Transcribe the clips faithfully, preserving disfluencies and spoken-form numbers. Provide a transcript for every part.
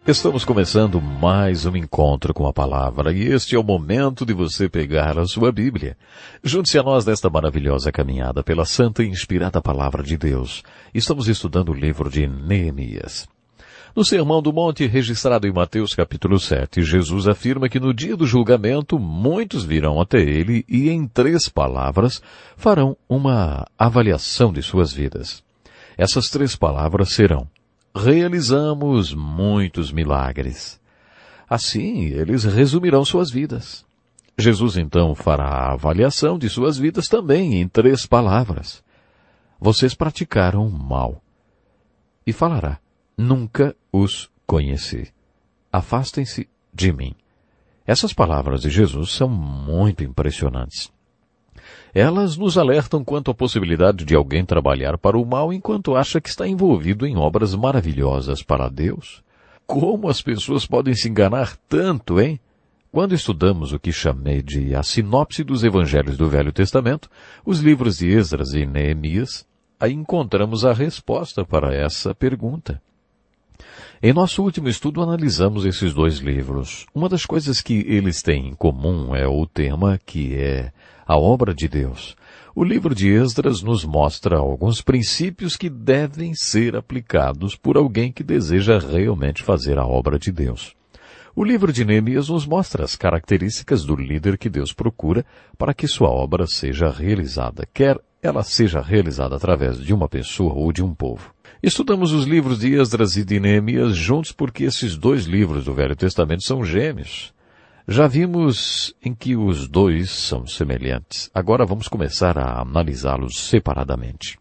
Estamos começando mais um encontro com a palavra e este é o momento de você pegar a sua Bíblia. Junte-se a nós nesta maravilhosa caminhada pela santa e inspirada palavra de Deus. Estamos estudando o livro de Neemias. No Sermão do Monte, registrado em Mateus capítulo sete, Jesus afirma que no dia do julgamento muitos virão até ele e em três palavras farão uma avaliação de suas vidas. Essas três palavras serão: realizamos muitos milagres. Assim, eles resumirão suas vidas. Jesus então fará a avaliação de suas vidas também em três palavras. Vocês praticaram o mal. E falará: nunca os conheci. Afastem-se de mim. Essas palavras de Jesus são muito impressionantes. Elas nos alertam quanto à possibilidade de alguém trabalhar para o mal enquanto acha que está envolvido em obras maravilhosas para Deus. Como as pessoas podem se enganar tanto, hein? Quando estudamos o que chamei de a sinopse dos evangelhos do Velho Testamento, os livros de Esdras e Neemias, aí encontramos a resposta para essa pergunta. Em nosso último estudo analisamos esses dois livros. Uma das coisas que eles têm em comum é o tema que é a obra de Deus. O livro de Esdras nos mostra alguns princípios que devem ser aplicados por alguém que deseja realmente fazer a obra de Deus. O livro de Neemias nos mostra as características do líder que Deus procura para que sua obra seja realizada, quer ela seja realizada através de uma pessoa ou de um povo. Estudamos os livros de Esdras e de Neemias juntos porque esses dois livros do Velho Testamento são gêmeos. Já vimos em que os dois são semelhantes. Agora vamos começar a analisá-los separadamente.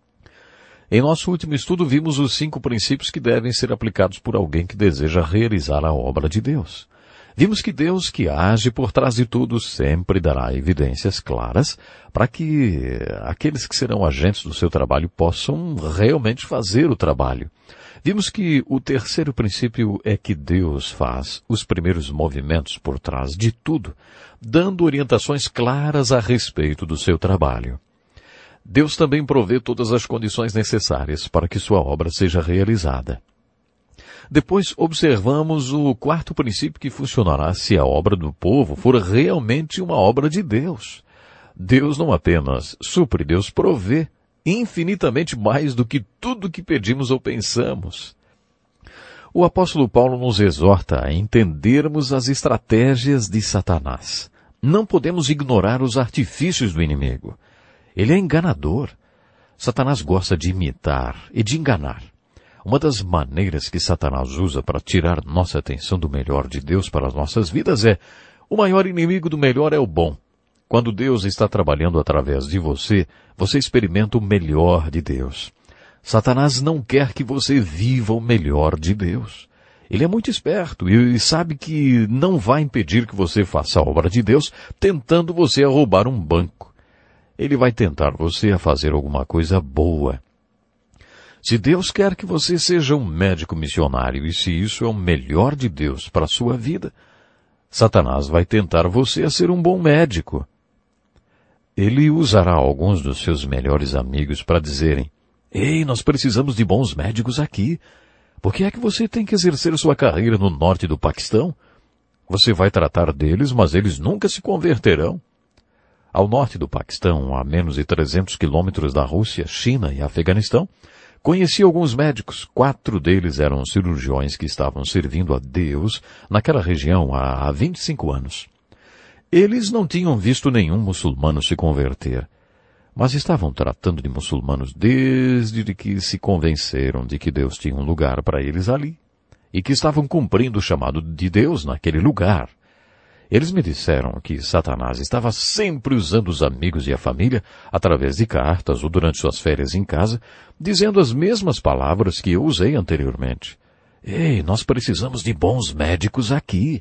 Em nosso último estudo vimos os cinco princípios que devem ser aplicados por alguém que deseja realizar a obra de Deus. Vimos que Deus, que age por trás de tudo, sempre dará evidências claras para que aqueles que serão agentes do seu trabalho possam realmente fazer o trabalho. Vimos que o terceiro princípio é que Deus faz os primeiros movimentos por trás de tudo, dando orientações claras a respeito do seu trabalho. Deus também provê todas as condições necessárias para que sua obra seja realizada. Depois observamos o quarto princípio que funcionará se a obra do povo for realmente uma obra de Deus. Deus não apenas supre, Deus provê infinitamente mais do que tudo que pedimos ou pensamos. O apóstolo Paulo nos exorta a entendermos as estratégias de Satanás. Não podemos ignorar os artifícios do inimigo. Ele é enganador. Satanás gosta de imitar e de enganar. Uma das maneiras que Satanás usa para tirar nossa atenção do melhor de Deus para as nossas vidas é: o maior inimigo do melhor é o bom. Quando Deus está trabalhando através de você, você experimenta o melhor de Deus. Satanás não quer que você viva o melhor de Deus. Ele é muito esperto e sabe que não vai impedir que você faça a obra de Deus tentando você a roubar um banco. Ele vai tentar você a fazer alguma coisa boa. Se Deus quer que você seja um médico missionário e se isso é o melhor de Deus para a sua vida, Satanás vai tentar você a ser um bom médico. Ele usará alguns dos seus melhores amigos para dizerem: ei, nós precisamos de bons médicos aqui. Por que é que você tem que exercer sua carreira no norte do Paquistão? Você vai tratar deles, mas eles nunca se converterão. Ao norte do Paquistão, a menos de trezentos quilômetros da Rússia, China e Afeganistão, conheci alguns médicos. Quatro deles eram cirurgiões que estavam servindo a Deus naquela região há vinte e cinco anos. Eles não tinham visto nenhum muçulmano se converter, mas estavam tratando de muçulmanos desde que se convenceram de que Deus tinha um lugar para eles ali e que estavam cumprindo o chamado de Deus naquele lugar. Eles me disseram que Satanás estava sempre usando os amigos e a família, através de cartas ou durante suas férias em casa, dizendo as mesmas palavras que eu usei anteriormente. Ei, nós precisamos de bons médicos aqui.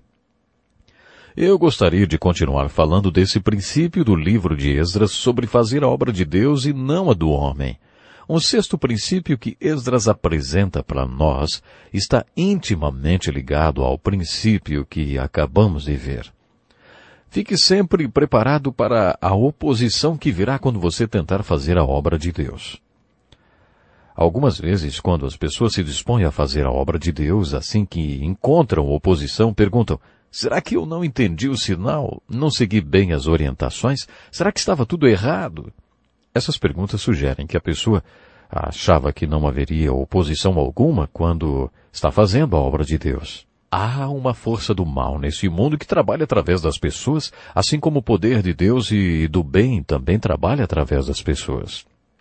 Eu gostaria de continuar falando desse princípio do livro de Esdras sobre fazer a obra de Deus e não a do homem. Um sexto princípio que Esdras apresenta para nós está intimamente ligado ao princípio que acabamos de ver. Fique sempre preparado para a oposição que virá quando você tentar fazer a obra de Deus. Algumas vezes, quando as pessoas se dispõem a fazer a obra de Deus, assim que encontram oposição, perguntam: será que eu não entendi o sinal? Não segui bem as orientações? Será que estava tudo errado? Essas perguntas sugerem que a pessoa achava que não haveria oposição alguma quando está fazendo a obra de Deus. Há uma força do mal nesse mundo que trabalha através das pessoas, assim como o poder de Deus e do bem também trabalha através das pessoas.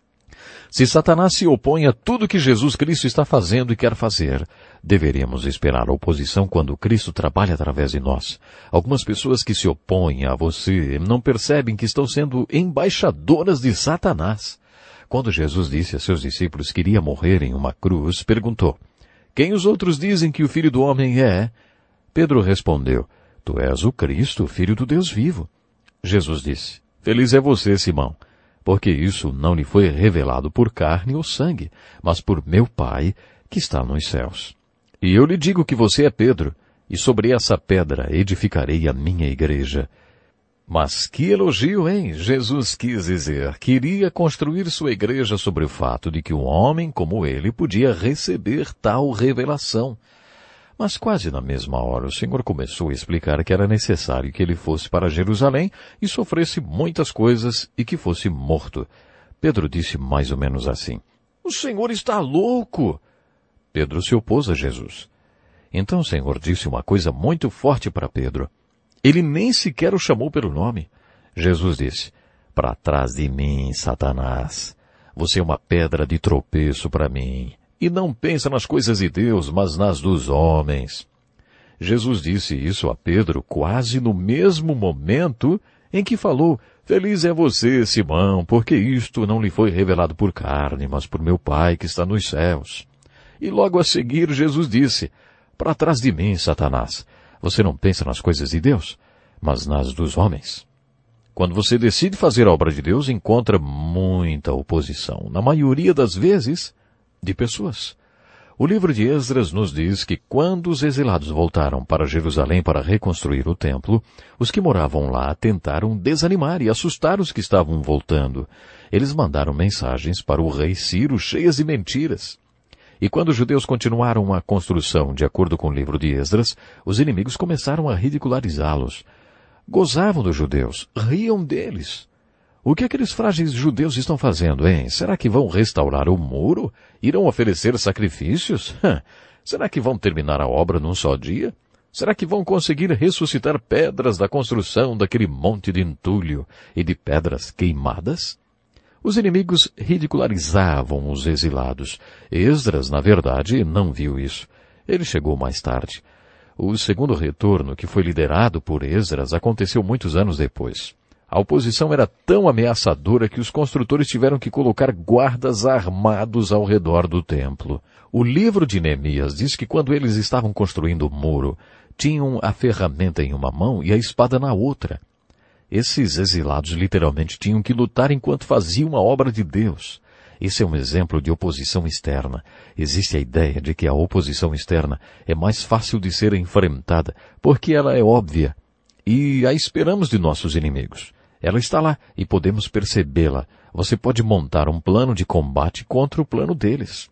Se Satanás se opõe a tudo que Jesus Cristo está fazendo e quer fazer, deveríamos esperar a oposição quando Cristo trabalha através de nós. Algumas pessoas que se opõem a você não percebem que estão sendo embaixadoras de Satanás. Quando Jesus disse a seus discípulos que iria morrer em uma cruz, perguntou: quem os outros dizem que o Filho do Homem é? Pedro respondeu: tu és o Cristo, o Filho do Deus vivo. Jesus disse: feliz é você, Simão, porque isso não lhe foi revelado por carne ou sangue, mas por meu Pai que está nos céus. E eu lhe digo que você é Pedro, e sobre essa pedra edificarei a minha igreja. Mas que elogio, hein? Jesus quis dizer que iria construir sua igreja sobre o fato de que um homem como ele podia receber tal revelação. Mas quase na mesma hora o Senhor começou a explicar que era necessário que ele fosse para Jerusalém e sofresse muitas coisas e que fosse morto. Pedro disse mais ou menos assim: o Senhor está louco! Pedro se opôs a Jesus. Então o Senhor disse uma coisa muito forte para Pedro. Ele nem sequer o chamou pelo nome. Jesus disse: para trás de mim, Satanás. Você é uma pedra de tropeço para mim. E não pensa nas coisas de Deus, mas nas dos homens. Jesus disse isso a Pedro quase no mesmo momento em que falou: feliz é você, Simão, porque isto não lhe foi revelado por carne, mas por meu Pai que está nos céus. E logo a seguir Jesus disse: para trás de mim, Satanás. Você não pensa nas coisas de Deus, mas nas dos homens. Quando você decide fazer a obra de Deus, encontra muita oposição, na maioria das vezes, de pessoas. O livro de Esdras nos diz que quando os exilados voltaram para Jerusalém para reconstruir o templo, os que moravam lá tentaram desanimar e assustar os que estavam voltando. Eles mandaram mensagens para o rei Ciro cheias de mentiras. E quando os judeus continuaram a construção de acordo com o livro de Esdras, os inimigos começaram a ridicularizá-los. Gozavam dos judeus, riam deles. O que aqueles frágeis judeus estão fazendo, hein? Será que vão restaurar o muro? Irão oferecer sacrifícios? Será que vão terminar a obra num só dia? Será que vão conseguir ressuscitar pedras da construção daquele monte de entulho e de pedras queimadas? Os inimigos ridicularizavam os exilados. Esdras, na verdade, não viu isso. Ele chegou mais tarde. O segundo retorno, que foi liderado por Esdras, aconteceu muitos anos depois. A oposição era tão ameaçadora que os construtores tiveram que colocar guardas armados ao redor do templo. O livro de Neemias diz que quando eles estavam construindo o muro, tinham a ferramenta em uma mão e a espada na outra. Esses exilados literalmente tinham que lutar enquanto faziam a obra de Deus. Esse é um exemplo de oposição externa. Existe a ideia de que a oposição externa é mais fácil de ser enfrentada, porque ela é óbvia, e a esperamos de nossos inimigos. Ela está lá e podemos percebê-la. Você pode montar um plano de combate contra o plano deles.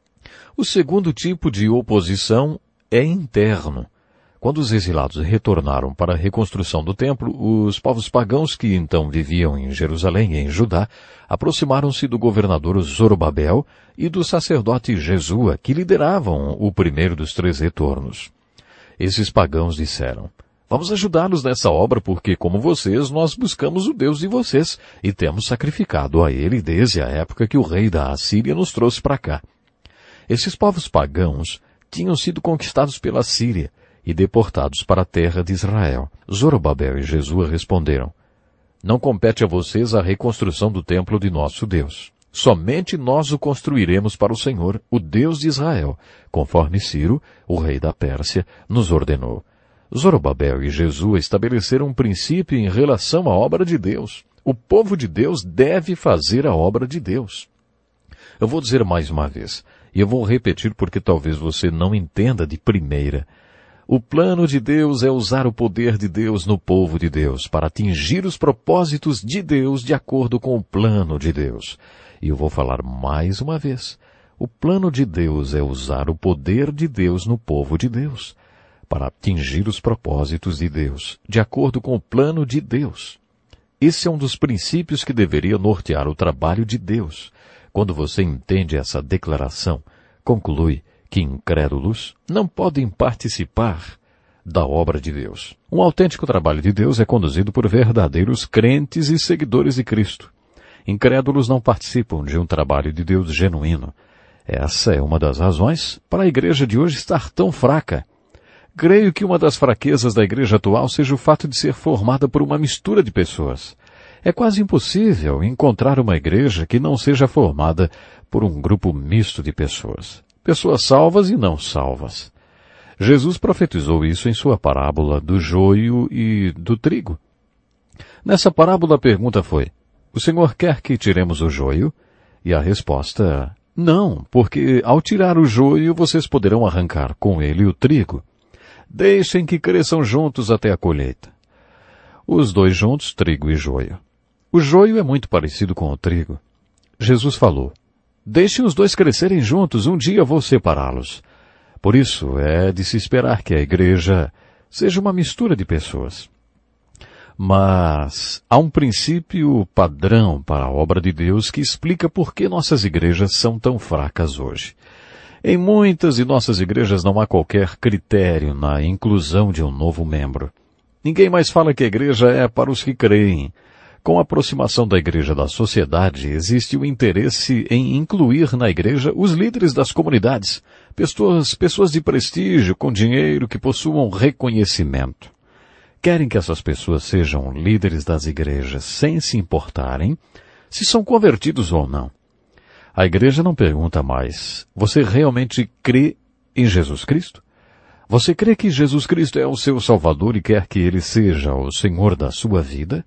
O segundo tipo de oposição é interno. Quando os exilados retornaram para a reconstrução do templo, os povos pagãos que então viviam em Jerusalém e em Judá aproximaram-se do governador Zorobabel e do sacerdote Jesua, que lideravam o primeiro dos três retornos. Esses pagãos disseram: vamos ajudá-los nessa obra porque, como vocês, nós buscamos o Deus de vocês e temos sacrificado a ele desde a época que o rei da Assíria nos trouxe para cá. Esses povos pagãos tinham sido conquistados pela Síria e deportados para a terra de Israel. Zorobabel e Jesua responderam: não compete a vocês a reconstrução do templo de nosso Deus. Somente nós o construiremos para o Senhor, o Deus de Israel, conforme Ciro, o rei da Pérsia, nos ordenou. Zorobabel e Jesua estabeleceram um princípio em relação à obra de Deus. O povo de Deus deve fazer a obra de Deus. Eu vou dizer mais uma vez, e eu vou repetir porque talvez você não entenda de primeira. O plano de Deus é usar o poder de Deus no povo de Deus para atingir os propósitos de Deus de acordo com o plano de Deus. E eu vou falar mais uma vez. O plano de Deus é usar o poder de Deus no povo de Deus, para atingir os propósitos de Deus, de acordo com o plano de Deus. Esse é um dos princípios que deveria nortear o trabalho de Deus. Quando você entende essa declaração, conclui que incrédulos não podem participar da obra de Deus. Um autêntico trabalho de Deus é conduzido por verdadeiros crentes e seguidores de Cristo. Incrédulos não participam de um trabalho de Deus genuíno. Essa é uma das razões para a igreja de hoje estar tão fraca. Creio que uma das fraquezas da igreja atual seja o fato de ser formada por uma mistura de pessoas. É quase impossível encontrar uma igreja que não seja formada por um grupo misto de pessoas. Pessoas salvas e não salvas. Jesus profetizou isso em sua parábola do joio e do trigo. Nessa parábola a pergunta foi: o Senhor quer que tiremos o joio? E a resposta: não, porque ao tirar o joio vocês poderão arrancar com ele o trigo. Deixem que cresçam juntos até a colheita. Os dois juntos, trigo e joio. O joio é muito parecido com o trigo. Jesus falou: deixem os dois crescerem juntos, um dia vou separá-los. Por isso é de se esperar que a igreja seja uma mistura de pessoas. Mas há um princípio padrão para a obra de Deus que explica por que nossas igrejas são tão fracas hoje. Em muitas de nossas igrejas não há qualquer critério na inclusão de um novo membro. Ninguém mais fala que a igreja é para os que creem. Com a aproximação da igreja da sociedade, existe o interesse em incluir na igreja os líderes das comunidades, pessoas, pessoas de prestígio, com dinheiro, que possuam reconhecimento. Querem que essas pessoas sejam líderes das igrejas sem se importarem se são convertidos ou não. A igreja não pergunta mais: você realmente crê em Jesus Cristo? Você crê que Jesus Cristo é o seu Salvador e quer que Ele seja o Senhor da sua vida?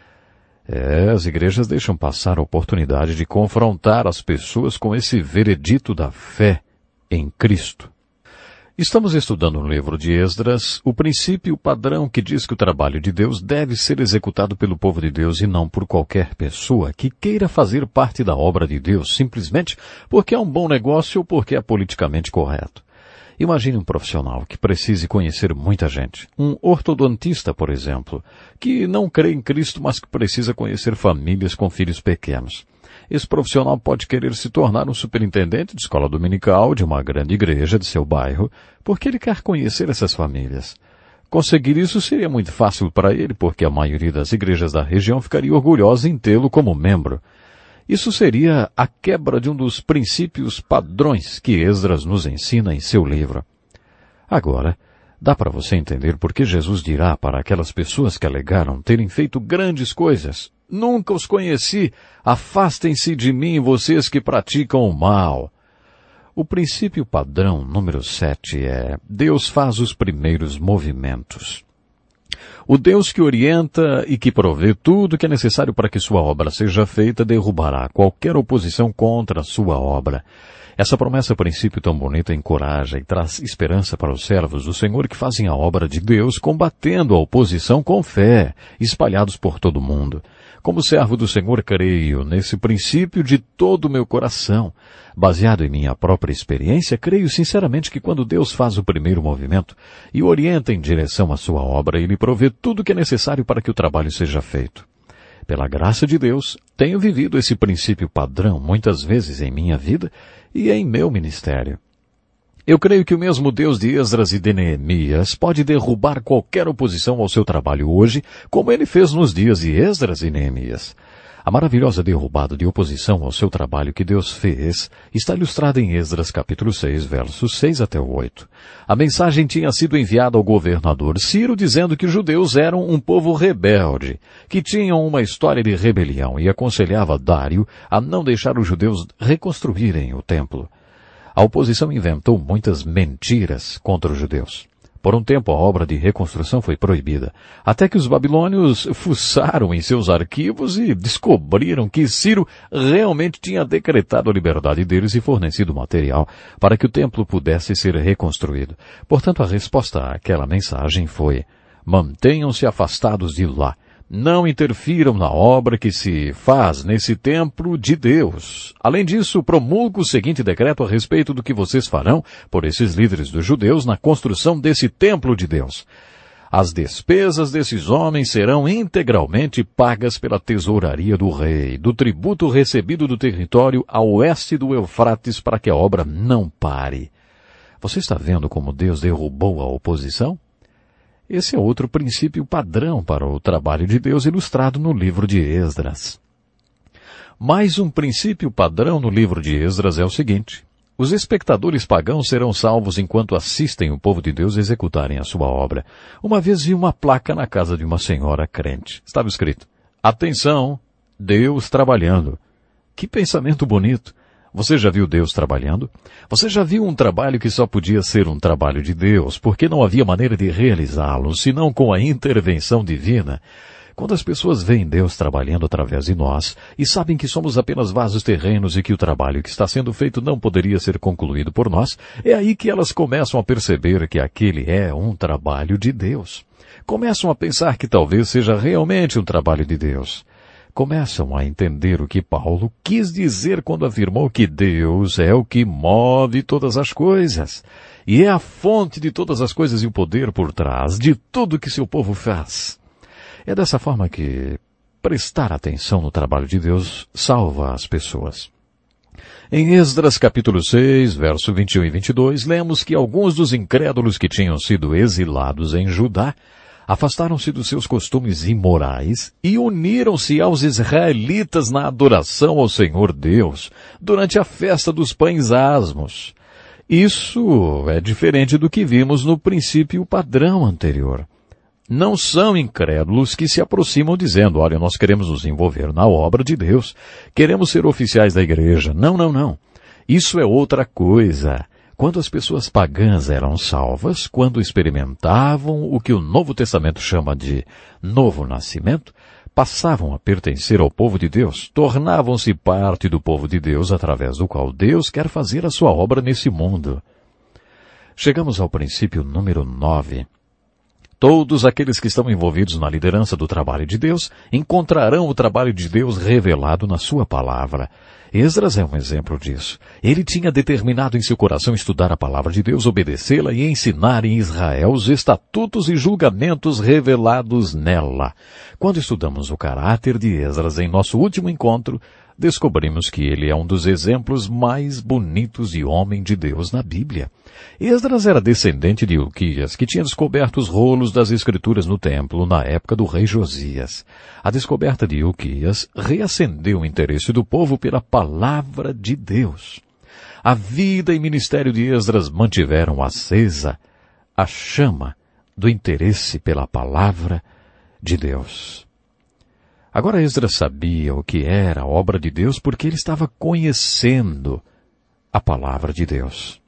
É, as igrejas deixam passar a oportunidade de confrontar as pessoas com esse veredito da fé em Cristo. Estamos estudando no livro de Esdras o princípio padrão que diz que o trabalho de Deus deve ser executado pelo povo de Deus e não por qualquer pessoa que queira fazer parte da obra de Deus simplesmente porque é um bom negócio ou porque é politicamente correto. Imagine um profissional que precise conhecer muita gente. Um ortodontista, por exemplo, que não crê em Cristo, mas que precisa conhecer famílias com filhos pequenos. Esse profissional pode querer se tornar um superintendente de escola dominical de uma grande igreja de seu bairro, porque ele quer conhecer essas famílias. Conseguir isso seria muito fácil para ele, porque a maioria das igrejas da região ficaria orgulhosa em tê-lo como membro. Isso seria a quebra de um dos princípios padrões que Esdras nos ensina em seu livro. Agora, dá para você entender por que Jesus dirá para aquelas pessoas que alegaram terem feito grandes coisas: nunca os conheci, afastem-se de mim, vocês que praticam o mal. O princípio padrão número sete é: Deus faz os primeiros movimentos. O Deus que orienta e que provê tudo que é necessário para que sua obra seja feita derrubará qualquer oposição contra a sua obra. Essa promessa, princípio tão bonita, encoraja e traz esperança para os servos do Senhor que fazem a obra de Deus, combatendo a oposição com fé, espalhados por todo o mundo. Como servo do Senhor, creio nesse princípio de todo o meu coração. Baseado em minha própria experiência, creio sinceramente que quando Deus faz o primeiro movimento e orienta em direção à sua obra, Ele provê tudo o que é necessário para que o trabalho seja feito. Pela graça de Deus, tenho vivido esse princípio padrão muitas vezes em minha vida e em meu ministério. Eu creio que o mesmo Deus de Esdras e de Neemias pode derrubar qualquer oposição ao seu trabalho hoje, como Ele fez nos dias de Esdras e Neemias. A maravilhosa derrubada de oposição ao seu trabalho que Deus fez está ilustrada em Esdras capítulo seis, versos seis até o oito. A mensagem tinha sido enviada ao governador Ciro dizendo que os judeus eram um povo rebelde, que tinham uma história de rebelião, e aconselhava Dário a não deixar os judeus reconstruírem o templo. A oposição inventou muitas mentiras contra os judeus. Por um tempo a obra de reconstrução foi proibida, até que os babilônios fuçaram em seus arquivos e descobriram que Ciro realmente tinha decretado a liberdade deles e fornecido material para que o templo pudesse ser reconstruído. Portanto, a resposta àquela mensagem foi: mantenham-se afastados de lá, não interfiram na obra que se faz nesse templo de Deus. Além disso, promulgo o seguinte decreto a respeito do que vocês farão por esses líderes dos judeus na construção desse templo de Deus. As despesas desses homens serão integralmente pagas pela tesouraria do rei, do tributo recebido do território a oeste do Eufrates, para que a obra não pare. Você está vendo como Deus derrubou a oposição? Esse é outro princípio padrão para o trabalho de Deus ilustrado no livro de Esdras. Mais um princípio padrão no livro de Esdras é o seguinte: os espectadores pagãos serão salvos enquanto assistem o povo de Deus executarem a sua obra. Uma vez vi uma placa na casa de uma senhora crente. Estava escrito: atenção, Deus trabalhando. Que pensamento bonito! Você já viu Deus trabalhando? Você já viu um trabalho que só podia ser um trabalho de Deus, porque não havia maneira de realizá-lo, senão com a intervenção divina? Quando as pessoas veem Deus trabalhando através de nós e sabem que somos apenas vasos terrenos e que o trabalho que está sendo feito não poderia ser concluído por nós, é aí que elas começam a perceber que aquele é um trabalho de Deus. Começam a pensar que talvez seja realmente um trabalho de Deus. Começam a entender o que Paulo quis dizer quando afirmou que Deus é o que move todas as coisas e é a fonte de todas as coisas e o poder por trás de tudo que seu povo faz. É dessa forma que prestar atenção no trabalho de Deus salva as pessoas. Em Esdras capítulo seis, verso vinte e um e vinte e dois, lemos que alguns dos incrédulos que tinham sido exilados em Judá afastaram-se dos seus costumes imorais e uniram-se aos israelitas na adoração ao Senhor Deus durante a festa dos pães asmos. Isso é diferente do que vimos no princípio padrão anterior. Não são incrédulos que se aproximam dizendo: olha, nós queremos nos envolver na obra de Deus, queremos ser oficiais da igreja. Não, não, não. Isso é outra coisa. Quando as pessoas pagãs eram salvas, quando experimentavam o que o Novo Testamento chama de novo nascimento, passavam a pertencer ao povo de Deus, tornavam-se parte do povo de Deus através do qual Deus quer fazer a sua obra nesse mundo. Chegamos ao princípio número nove. Todos aqueles que estão envolvidos na liderança do trabalho de Deus encontrarão o trabalho de Deus revelado na sua palavra. Esdras é um exemplo disso. Ele tinha determinado em seu coração estudar a palavra de Deus, obedecê-la e ensinar em Israel os estatutos e julgamentos revelados nela. Quando estudamos o caráter de Esdras em nosso último encontro, descobrimos que ele é um dos exemplos mais bonitos de homem de Deus na Bíblia. Esdras era descendente de Ilquias, que tinha descoberto os rolos das Escrituras no templo na época do rei Josias. A descoberta de Ilquias reacendeu o interesse do povo pela palavra de Deus. A vida e ministério de Esdras mantiveram acesa a chama do interesse pela palavra de Deus. Agora Esdras sabia o que era a obra de Deus porque ele estava conhecendo a palavra de Deus.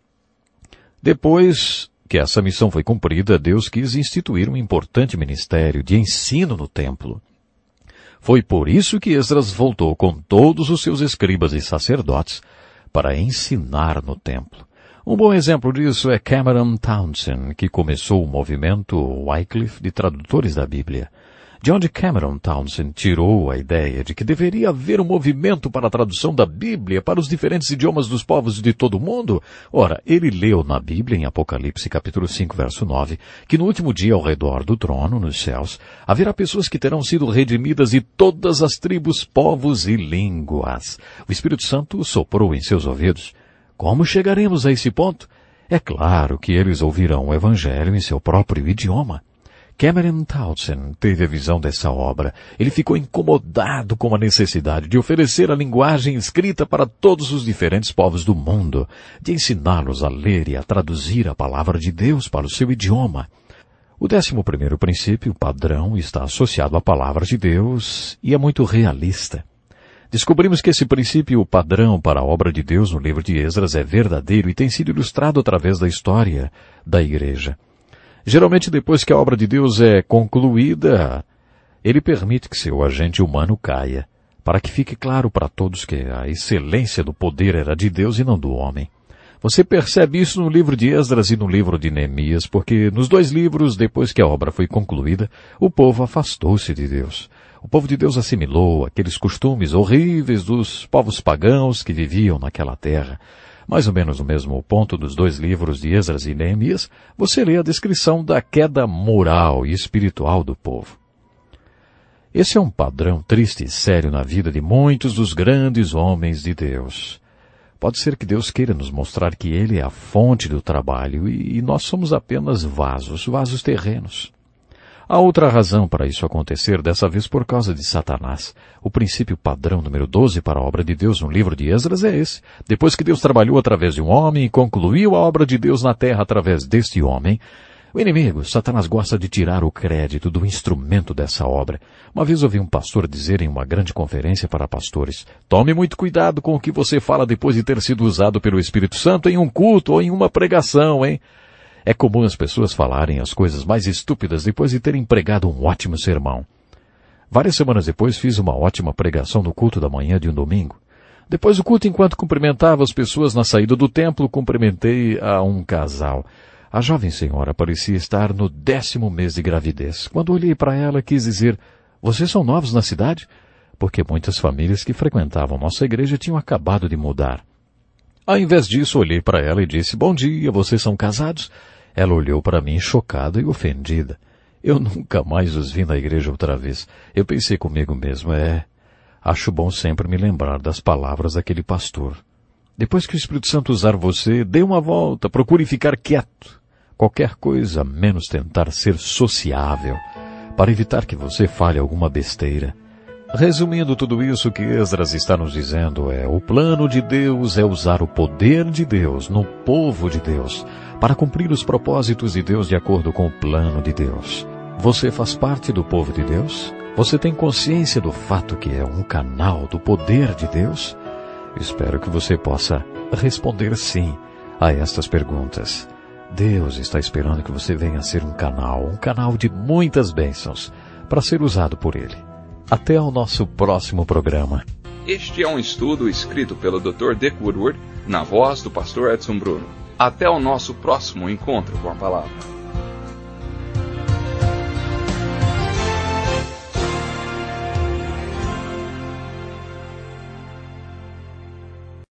Depois que essa missão foi cumprida, Deus quis instituir um importante ministério de ensino no templo. Foi por isso que Esdras voltou com todos os seus escribas e sacerdotes para ensinar no templo. Um bom exemplo disso é Cameron Townsend, que começou o movimento Wycliffe de tradutores da Bíblia. De onde Cameron Townsend tirou a ideia de que deveria haver um movimento para a tradução da Bíblia para os diferentes idiomas dos povos de todo o mundo? Ora, ele leu na Bíblia, em Apocalipse capítulo cinco, verso nove, que no último dia ao redor do trono, nos céus, haverá pessoas que terão sido redimidas de todas as tribos, povos e línguas. O Espírito Santo soprou em seus ouvidos. Como chegaremos a esse ponto? É claro que eles ouvirão o Evangelho em seu próprio idioma. Cameron Townsend teve a visão dessa obra. Ele ficou incomodado com a necessidade de oferecer a linguagem escrita para todos os diferentes povos do mundo, de ensiná-los a ler e a traduzir a palavra de Deus para o seu idioma. O décimo primeiro princípio, padrão, está associado à palavra de Deus e é muito realista. Descobrimos que esse princípio padrão para a obra de Deus no livro de Esdras é verdadeiro e tem sido ilustrado através da história da igreja. Geralmente, depois que a obra de Deus é concluída, ele permite que seu agente humano caia, para que fique claro para todos que a excelência do poder era de Deus e não do homem. Você percebe isso no livro de Esdras e no livro de Neemias, porque nos dois livros, depois que a obra foi concluída, o povo afastou-se de Deus. O povo de Deus assimilou aqueles costumes horríveis dos povos pagãos que viviam naquela terra. Mais ou menos no mesmo ponto dos dois livros de Esdras e Neemias, você lê a descrição da queda moral e espiritual do povo. Esse é um padrão triste e sério na vida de muitos dos grandes homens de Deus. Pode ser que Deus queira nos mostrar que Ele é a fonte do trabalho e, e nós somos apenas vasos, vasos terrenos. Há outra razão para isso acontecer, dessa vez por causa de Satanás. O princípio padrão número doze para a obra de Deus no livro de Esdras é esse. Depois que Deus trabalhou através de um homem e concluiu a obra de Deus na terra através deste homem, o inimigo, Satanás, gosta de tirar o crédito do instrumento dessa obra. Uma vez ouvi um pastor dizer em uma grande conferência para pastores: tome muito cuidado com o que você fala depois de ter sido usado pelo Espírito Santo em um culto ou em uma pregação, hein? É comum as pessoas falarem as coisas mais estúpidas depois de terem pregado um ótimo sermão. Várias semanas depois fiz uma ótima pregação no culto da manhã de um domingo. Depois do culto, enquanto cumprimentava as pessoas na saída do templo, cumprimentei a um casal. A jovem senhora parecia estar no décimo mês de gravidez. Quando olhei para ela, quis dizer: vocês são novos na cidade? Porque muitas famílias que frequentavam nossa igreja tinham acabado de mudar. Ao invés disso, olhei para ela e disse: bom dia, vocês são casados? Ela olhou para mim chocada e ofendida. Eu nunca mais os vi na igreja outra vez. Eu pensei comigo mesmo: é, acho bom sempre me lembrar das palavras daquele pastor. Depois que o Espírito Santo usar você, dê uma volta, procure ficar quieto. Qualquer coisa menos tentar ser sociável, para evitar que você fale alguma besteira. Resumindo tudo isso, o que Esdras está nos dizendo é: o plano de Deus é usar o poder de Deus no povo de Deus, para cumprir os propósitos de Deus de acordo com o plano de Deus. Você faz parte do povo de Deus? Você tem consciência do fato que é um canal do poder de Deus? Espero que você possa responder sim a estas perguntas. Deus está esperando que você venha a ser um canal, um canal de muitas bênçãos, para ser usado por Ele. Até o nosso próximo programa. Este é um estudo escrito pelo doutor Dick Woodward, na voz do pastor Edson Bruno. Até o nosso próximo encontro com a palavra.